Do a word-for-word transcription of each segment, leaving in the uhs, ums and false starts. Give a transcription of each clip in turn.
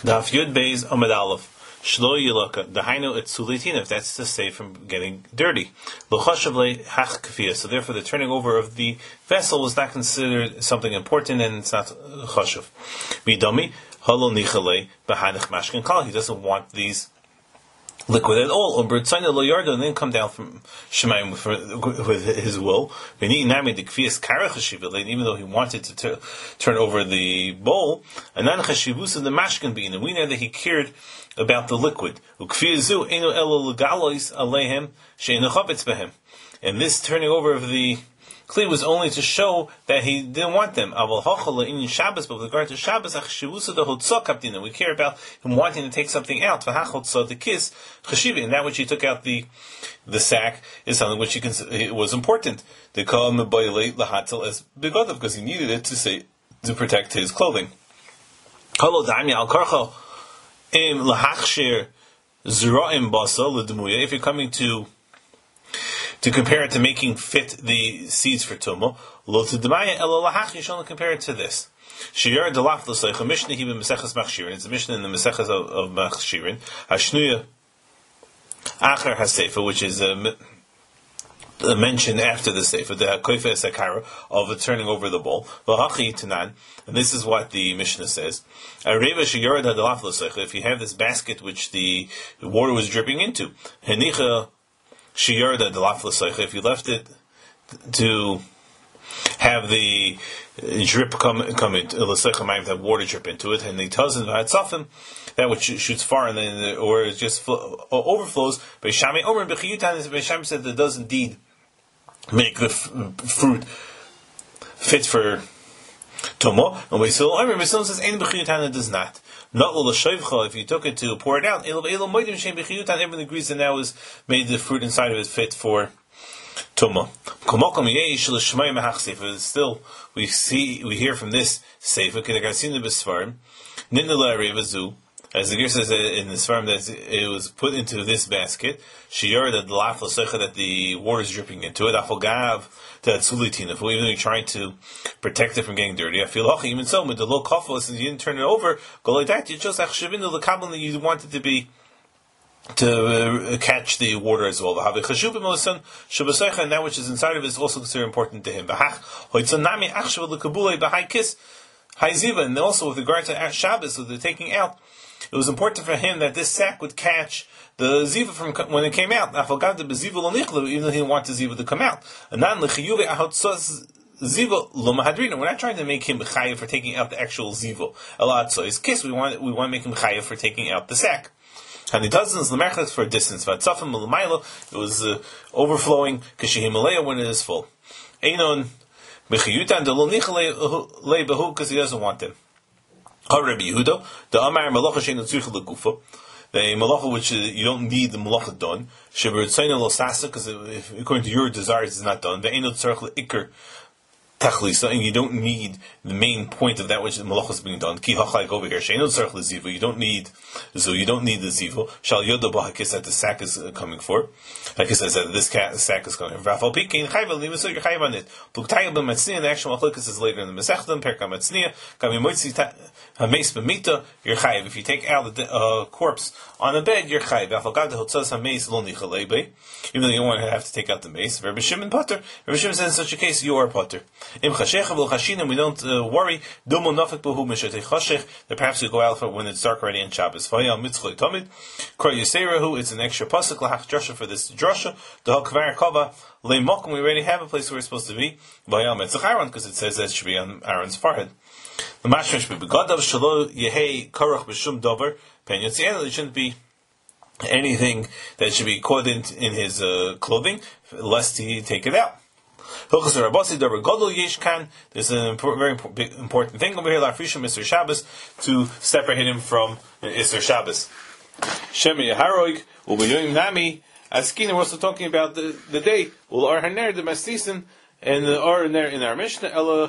Daf Yud Beis Amud Aleph. Shlo Yilaka. Dahainu et Sulitin, if that's to save from getting dirty. L'chashavle hach kafiyah. So therefore the turning over of the vessel was not considered something important and it's not chashav. Vidami, halo nichale, b'hanich mashkin kal. He doesn't want these liquid at all. And then come down from Shemayim with, with his will. Even though he wanted to t- turn over the bowl, and then the mashkin being, and we know that he cared about the liquid. And this turning over of the Kli was only to show that he didn't want them. But with regard to Shabbos, we care about him wanting to take something out. The kiss, and that which he took out the the sack is something which he cons- it was important. They call him as begodav because he needed it to say to protect his clothing. If you're coming to To compare it to making fit the seeds for tumah, lo t'demaya elo lahach. You should only compare it to this. Shiyar delaf l'soicha mishnah he b'meseches machshirin. It's a mishnah in the meseches of, of machshirin. Hashnuya acher hasefa, which is a, a mention after the sefer, the hakoifa esakara of the turning over the bowl. V'hachi tanan, and this is what the mishnah says. Areva shiyar delaf l'soicha. If you have this basket which the water was dripping into, henicha. Shiyarda delaf. If you left it to have the drip come come into l'seicha, might have water drip into it, and the tazan v'hatzafim, that which shoots far and then or it just flow, overflows. Beishami omer b'chiyutan, Beishami said that does indeed make the f- fruit fit for tomo. And Beisil omer Beisil says ein b'chiyutan, it does not. Not if you took it to pour it out, everyone agrees that now is made the fruit inside of it fit for tumah. Still, we see, we hear from this sefer, as the Ger says in the Svarim that it was put into this basket, that the water is dripping into it, even though you're trying to protect it from getting dirty. I feel even so, with the low kafos, and you didn't turn it over, go like that, you just that you want it to be to uh, catch the water as well. And that which is inside of it is also considered important to him. And also with regard to Shabbos, so the taking out, it was important for him that this sack would catch the ziva from when it came out. Even though he didn't want the ziva to come out. We're not trying to make him chayiv for taking out the actual ziva. His kiss, we want we want to make him chayiv for taking out the sack. And he does this l'merchas for a distance. It was uh, overflowing when it is full. Einon b'chiyutan delo nichalei behu because he doesn't want them. Rabbi Yehuda, the Amar Malacha she'enu tzricha legufa, the Malacha which uh, you don't need the Malacha done, she'beritzayna lo sasa, because according to your desires it's not done, ve'enu tzarich le'ikr tachlisa, and you don't need the main point of that which the Malacha is being done. Ki hachlayk over here, she'enu tzarich le'ziva, you don't need, so you don't need the ziva, shal yoda b'hakis that the sack is uh, coming for, like it says that this cat, sack is coming for, v'afal pikein chayv al so you're chayv on it, pluktayah b'matzniya, the actual Machlokes is later in the Masechtam, perka matzniya, kami moitzi hameis b'mita, you're chayiv. If you take out the uh, corpse on a bed, you're chayiv. Afalgad hotzas hameis lo nichalei, even though you don't want to have to take out the mace. Rabbi Shimon potter. Rabbi Shimon says in such a case you are potter. Im chashecha v'chashinim, we don't uh, worry. Dumo nafik b'hu mishatei chashech. That perhaps we go out for when it's dark already in Shabbos. Vayal mitzchay tamid. Kar yiserahu. It's an extra pasuk lahach drasha for this drasha. The kvar kava leimokum. We already have a place where it's supposed to be. Vayal mitzach Aaron because it says that it should be on Aaron's forehead. The mashmash be begadav shelo yehei karach b'shum davar pen yotzienu. It shouldn't be anything that should be caught in, in his uh, clothing, lest he take it out. There's an important, very important thing over here, Lafrishim Isser Shabbos, to separate him from Isser Shabbos. Shem Yeharoig, Ubayim Nami, Askina, we're also talking about the, the day, Ul Ar Haner, the Mastisen, and the Ar Haner in our Mishnah, Ella,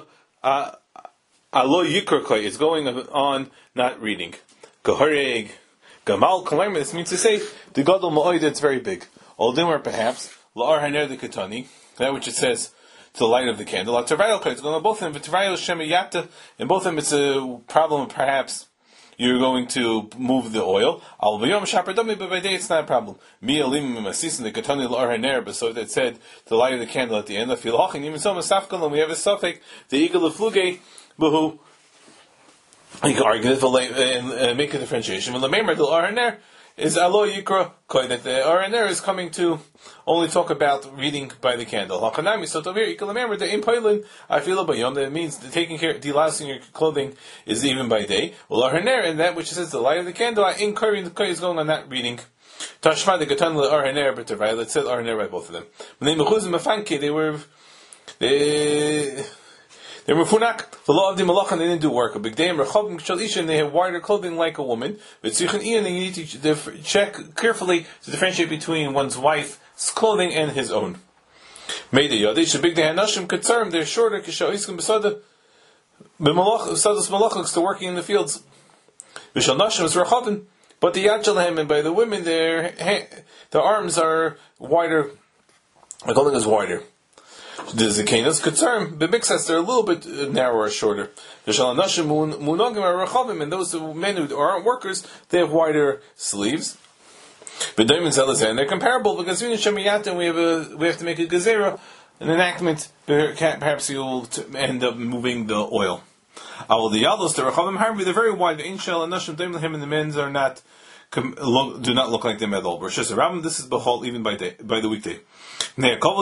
Alo Yikrokoi, it's going on, not reading. Gohareg, Gamal Kalerma, this means to say, the Gadol Ma'oid, it's very big. Aldimar, perhaps, La'ar Haner the Katani, that which it says, to the light of the candle. It's going on both of them, but in both of them it's a problem perhaps you're going to move the oil. Al b'yom shaper dami, but by day it's not a problem. Mi alim masisin the katani l'ar haner, but so that said to light the candle at the end. Afil hachin even so masafkal, and we have a suffix the eagle of fluge b'hu. You can argue it and uh, make a differentiation. When the member del ar haner is alo yikra koi, that the ar haner is coming to only talk about reading by the candle. Hachanami so tovir you can remember the impoilin I feel bayom, that means the taking care, delousing your clothing is even by day. Well ar haner, and that which says the light of the candle, in Kari the koi is going on that reading. Tashma the gatan le ar haner but it said ar haner by both of them. When they mechuzim mafanke, they were they. They were funak. The law of the malachan, they didn't do work. A big day, rechavim shal isha, and they have wider clothing like a woman. But tzichin ian, and you need to dif- check carefully to differentiate between one's wife's clothing and his own. Meida yadish, a big day hanashim katzarm, they're shorter. Kisha iskim besada b'malach besadas malachos, to working in the fields. V'shal nashim is rechavim, but the yad shalahem, and by the women, their the arms are wider. The clothing is wider. The zikanas katzarm b'mixas, they're a little bit narrower, shorter. The shalanashim munogim are rechavim, and those men who aren't workers, they have wider sleeves. But diamond zelazah, and they're comparable because in Shemayat we have a we have to make a gezerah, an enactment. Perhaps you'll end up moving the oil. Awal the yados, the rechavim harbi, they're very wide. The inshal and nashim diamond him, and the men's are not do not look like them at all. This is behol even by day, by the weekday. For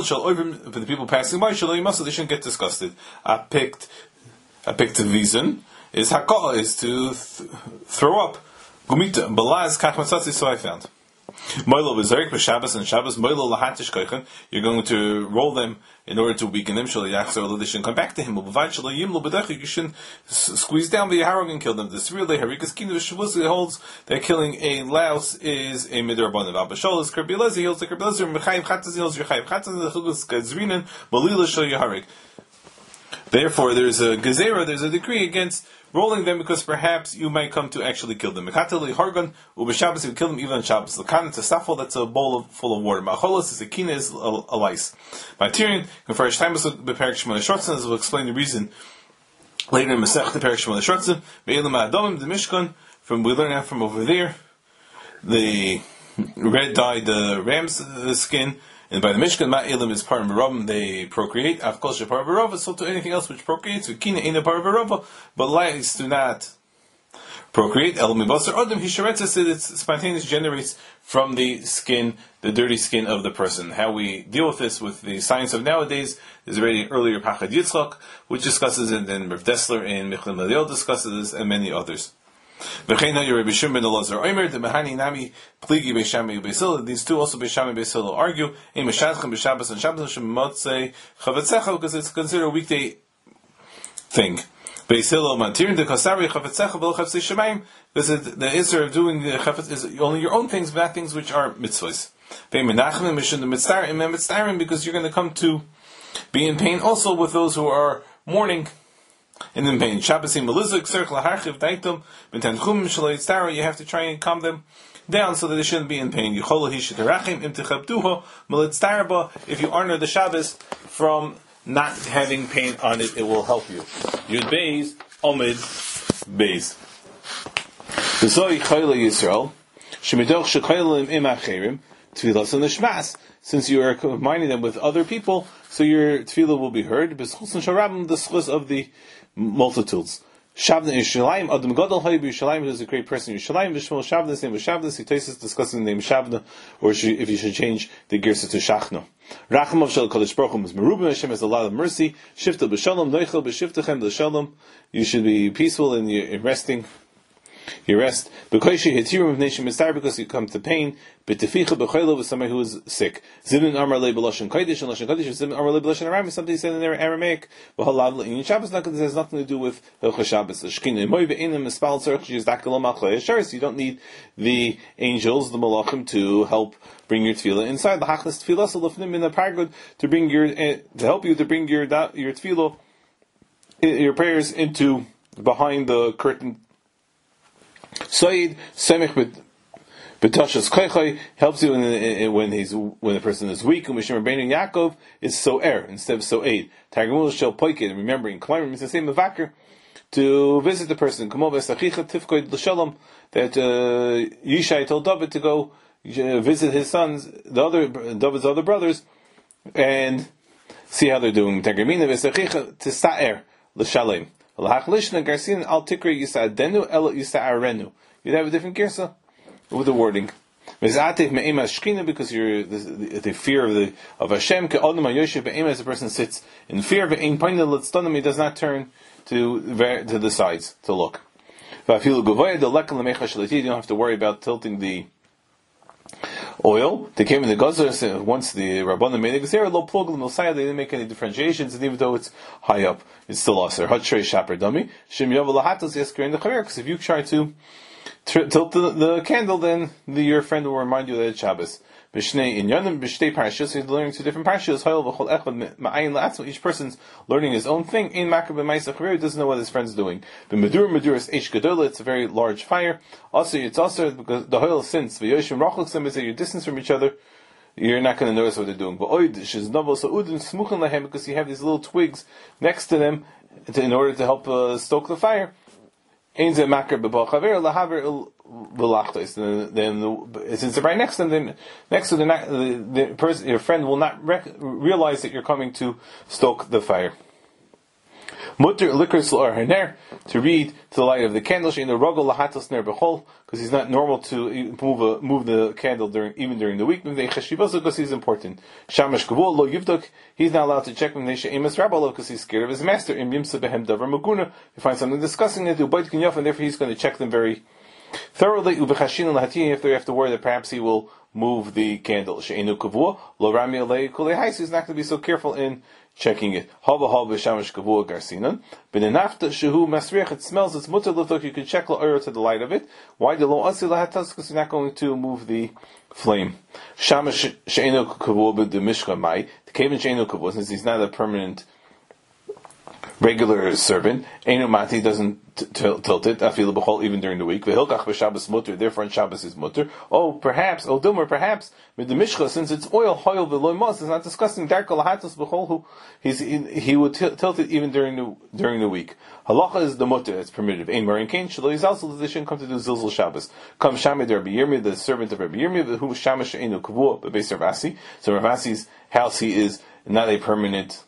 the people passing by, they shouldn't get disgusted. I picked, I picked a reason is hakal, is to th- throw up. Gumita balaz kachmatzatzi. So I found. Moilo b'zarik b'Shabbos and Shabbos moilo lahatish koichen. You're going to roll them in order to weaken them. Shall yachzor they shouldn't come back to him. B'vad shall yimlo b'dachik. You shouldn't squeeze down the harrog and kill them. This real day harikas kinu v'shavuz holds that killing a louse is a midrabanan. Abashol is kerbilezi. He holds the kerbilezi. Mechayiv chatzaz holds yechayiv chatzaz. The chugus gazrinan malila shal yaharik. Therefore, there's a gezerah, there's a decree against rolling them, because perhaps you might come to actually kill them. Mekateli hargan u'b'Shabbos, you kill them even on Shabbos. Lakan, it's a safel, that's a bowl of, full of water. Ma'acholos is a kina, is a, a lice. Ma'atirin, confers time was beparak shemona shortzen, as we'll explain the reason later in Masech the parak shemona shortzen. Be'elam ha'adamim, the Mishkan, from we learn out from over there, the red dye, the ram's skin. And by the Mishkan, Ma'ilim is par v'ravim, they procreate. Avkol shepar v'rava, so to anything else which procreates, V'kina ain't a par v'rava, but lice do not procreate. El mibasar adam, he sharetzes it, it's spontaneous, generates from the skin, the dirty skin of the person. How we deal with this with the science of nowadays is already an earlier Pachad Yitzchak, which discusses it, and Rav Dessler and Michal Meliel discusses this, and many others. These two also Beishami Beisilo argue because it's considered a weekday thing. Beisilo mantirin the kasari chavetzecha v'lo chavsei shemayim, because the Isser of doing the chavetz is only your own things, not things which are mitzvahs. Ve'menachim mishun the mitzvah and mitzvah, because you're going to come to be in pain also with those who are mourning. And then pain. Shabbasim melizik circle harchiv daitum b'tanchum shalei tzara. You have to try and calm them down so that they shouldn't be in pain. Yichol hishitarachim im techabduho melitztarba. If you honor the Shabbos from not having pain on it, it will help you. Yud Beis Omid Beis. V'zoi chayla Yisrael shemidoch shechaylim im acherim tefillas and l'shmas. Since you are combining them with other people, so your tefillah will be heard. B'schus and sharabim, the schus of the multitudes. Shavna Yishalayim, Adam Gadol Hayib Yishalayim, who's a great person in Yishalayim, Vishmol Shavna, the name of Shavna, he takes us discussing the name Shavna, or if you should change the Girsa to Shachna. Racham of Shal Kodesh Baruch Hu is Merubim Hashem, has a lot of mercy. Shifta B'Shalom, Noichel B'Shiftachem B'Shalom, you should be peaceful in your in resting. You rest. Because you come to pain. But with somebody who is sick. Zimun Amar Le B'Lashon Kodesh and Lashon Kodesh. Zimun Amar Le B'Lashon Aram is something said in their Aramaic. In Shabbos, this has nothing to do with Hilchos Shabbos. You don't need the angels, the malachim, to help bring your tefillah inside. The Hachnas Tefillah Salafnim in the Pargud to bring your to help you to bring your your tefillah, your prayers into behind the curtain. Said Semich B'Tashas Koichai helps you when, when he's when the person is weak. And Mishim Rabbeinu Yaakov is so er instead of so aid. Targumul Shel Poikid, remembering Klamim is the same Mavaker to visit the person. That uh, Yishai told David to go uh, visit his sons, the other David's other brothers, and see how they're doing. To sa'er l'shalem. You'd have a different girsa with the wording. Because you're the, the, the fear of the of Hashem. As a person sits in fear, he does not turn to to the sides to look. You don't have to worry about tilting the oil. They came in the Gazer once the Rabbanim made a Gezerah, lo plug l'milsaya, they didn't make any differentiations, and even though it's high up, it's still aser. Hatrei shaper dummy. Shem yav lahatos yasker in the chaver, because if you try to Tr- tilt the, the candle, then the, your friend will remind you that it's Shabbos. B'shnei in Yonim, b'shtei parashos, he's learning two different parashos. Hayol v'chol echad ma'ayin la'atzmo. Each person's learning his own thing. In makar b'maisa chaver, doesn't know what his friend's doing. B'medur meduras eish gadola, it's a very large fire. Also, it's also because the hayol since v'yoshim rachok is that you're distance from each other, you're not going to notice what they're doing. But oid shiz novel sa'udin smuchen lahem, because you have these little twigs next to them to, in order to help uh, stoke the fire. Then, then the, since they're right next to them, next to the, the, the person, your friend will not rec- realize that you're coming to stoke the fire. Mutter likers l'or to read to the light of the candle, shein the rogel lahatos ner bechol, because he's not normal to move a, move the candle during even during the week. Because he's important. Shamash kavul lo yivdok, he's not allowed to check because he's scared of his master. In yimsa behem davar maguna, you find something disgusting to do, bite kinyaf, and therefore he's going to check them very thoroughly. Ubechashin lahati, if they have to worry that perhaps he will move the candle. She'enu kavua lo rami alei kulei hais, he's not going to be so careful in checking it. Hava hava shamash kavua garsinan. B'nenafta shehu masriach, it smells, it's mutter l'tok, you can check la'or to the light of it. Why the lo asi lahatas? Because you're not going to move the flame. Shamash she'enu kavua b'de mishka mai. The kaven she'enu kavua, since he's not a permanent regular servant, Einu Mati doesn't t- t- tilt it, Afilu B'chol, even during the week. V'hilkach b'Shabbos mutter, therefore on Shabbos is mutter. Oh, perhaps, oh, Dilmer, perhaps, with the Mishcha, since it's oil, hoil v'loy mos, it's not disgusting. Darkol lahatos b'chol, who he's in, he would t- tilt it even during the during the week. Halacha is the mutter, it's permitted. Ein Marin Kain, Shelo Yizalzel, they shouldn't come to do Zilzal Shabbos. Come Shamed Rabbi Yirmi, the servant of Rabbi Yirmi, who Shamash Einu Kavua, b'Beis Ravasi. So Ravasi's house, he is not a permanent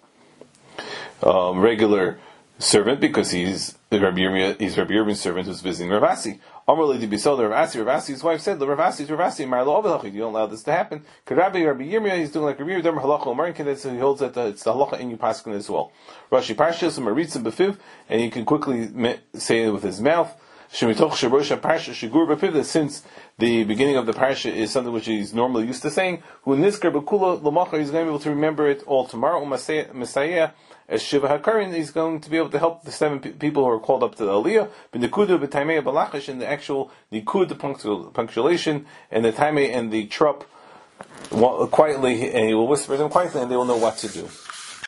Um, regular servant, because he's Rabbi Yirmiyah, he's Rabbi Yirmiyah's servant who's visiting Ravasi. Amarli to be sold Ravasi. Ravasi's wife said, "The Ravasi's Ravasi. Marlo Avelachi. You don't allow this to happen." Rabbi Rabbi Yirmiyah, he's doing like Rabbi Yirmiyah. Halacha Umarin, so he holds that the, it's the halacha in Yupaskin as well. Rashi Parshas Maritzim Befiv, and he can quickly me, say it with his mouth. Shemitoch Sherosha Parsha Shigur Befiv. Since the beginning of the parsha is something which he's normally used to saying, who Niskar Bekula Lamacha, he's going to be able to remember it all tomorrow. Messiah. As Shiva HaKarin, he's going to be able to help the seven pe- people who are called up to the Aliyah, b'nekudu b'taimei b'lachash, and the actual nikud, the punctu- punctuation, and the taimei and the trup, quietly, and he will whisper them quietly, and they will know what to do.